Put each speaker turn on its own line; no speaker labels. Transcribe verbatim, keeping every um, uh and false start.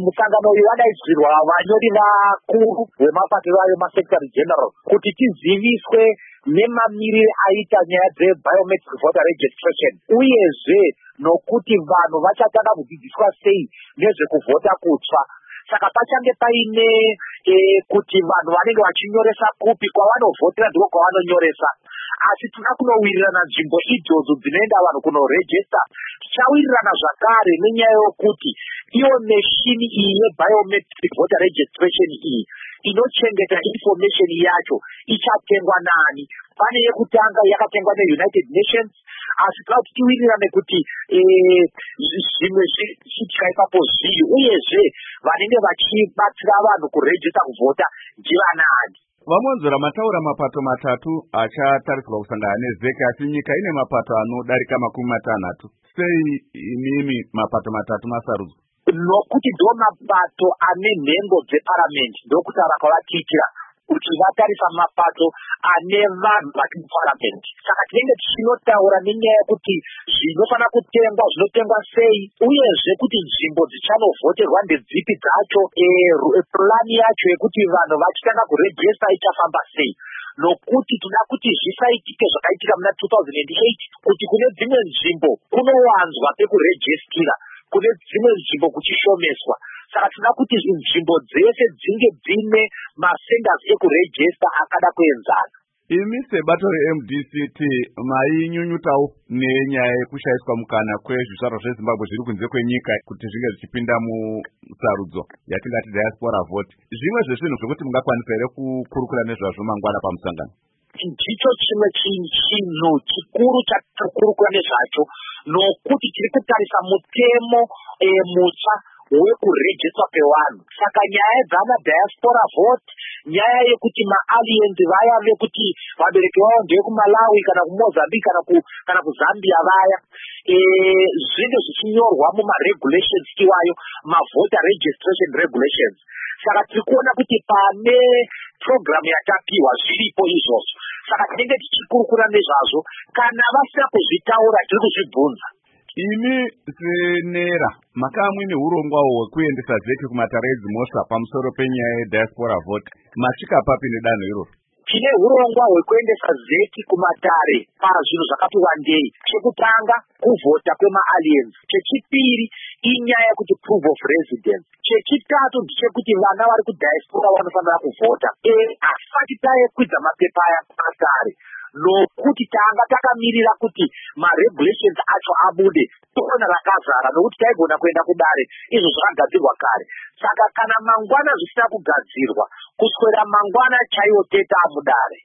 musangano uyu wadaidzirwa vanyori vakuru vemapato vayo masecretary general kuti tiziviswe nemamirire aita nyaya dzebiometric voter registration uyezve nokuti vanhu vachatanga kudzidziswa sei nezvekuvhota kutsva. Saka pachange paine e, kuti vanhu vanenge vachinyoresa kupi kwavanovhotera ndiko kwavanonyoresa, asi tinoda kunowirirana nzvimbo idzodzo dzinoenda vanhu kunorejista. Tichawirirana zvakare nenyaya yokuti iyo meshini iyi yebiometric voter registration iyi inochengeta information yacho ichatengwa nani. Pane yekutanga yakatengwa neUnited Nations, asi tinoda kuti tiwirirane kuti zvimwe zvichiitika ipapo zviri, uyezve vanenge vachibatsira vanhu kurejista kuvhota ndivanani.
Vamonzora mataura mapato matatu achatariswa kusangana nezeka, asi nyika ine mapato anodarika makumi matanhatu. Sei imimi mapato matatu masarudzwa?
Nokuti ndo mapato ane nhengo dzeparamende, ndokutaura kwavatiitira kuti vatarisa mapato ane vanhu vari muparamende. Saka tinenge tichinotaura nenyaya yekuti zvinofana kutengwa zvinotengwa sei, uyezve kuti nzvimbo dzichanovhoterwa ndedzipi dzacho, purani yacho yekuti vanhu vachitanga kurejista ichafamba sei. Nokuti tinoda kuti zvisaitike zvakaitika muna two thousand eight kuti kune dzimwe nzvimbo kunowanzwa pekurejistira, kune dzimwe nzvimbo kuchishomeswa. Saka tinoda kuti nzvimbo dzese dzinge dzine masenders ekurejista akada kuenzana.
Imi sebato re-M D C T mainyunyutawo nenyaya yekushayiswa mukana kwezvizvarwa zveZimbabwe zviri kunze kwenyika kuti zvinge zvichipinda musarudzo yatingati diaspora vote. Zvimwe zvezvinhu zvokuti mungakwanisa here kukurukura nezvazvo mangwana pamusangano?
Ndicho chimwe chinhu chikuru chatirikurukura nezvacho, nokuti tiri kutarisa mutemo mutsva wekurejistwa kwevanhu. Saka nyaya dzana diaspora vote, nyaya yekuti maalliance vaya vekuti vabereki vavo ndevekuMalawi kana kuMozambique kana ku kana kuZambia vaya, eh zvinenge zvichinyorwa mumaregulations iwayo, mavoter registration regulations. Saka tiri kuona kuti pane program yatapiwa zviripo izvozvo. Saka tinenge tichikurukura nezvazvo, kana vasina kuzvitaura tiri kuzvibvunza.
Imi senera makamwine urongwa hwekuendesa zeki kumatare edzimhosva pamusoro penyaya yediaspora vote, masvika papi nedanho iroro?
Tine urongwa hwekuendesa zeki kumatare pazvinhu zvakati wandei. Chekutanga kuvhota kwemaalliance, chechipiri inyaya yekuti proof of residence, chechitatu ndechekuti vana vari kudiaspora vanofanira kuvhota. E asati taekwidza mapepa aya kumatare, nokuti tanga takamirira kuti maregulations acho abude, tokona rakazara nokuti taigona kuenda kudare, izvo zvakagadzirwa kare. Saka kana mangwana zvisina kugadzirwa, kuswera mangwana chaiwo teta amudare.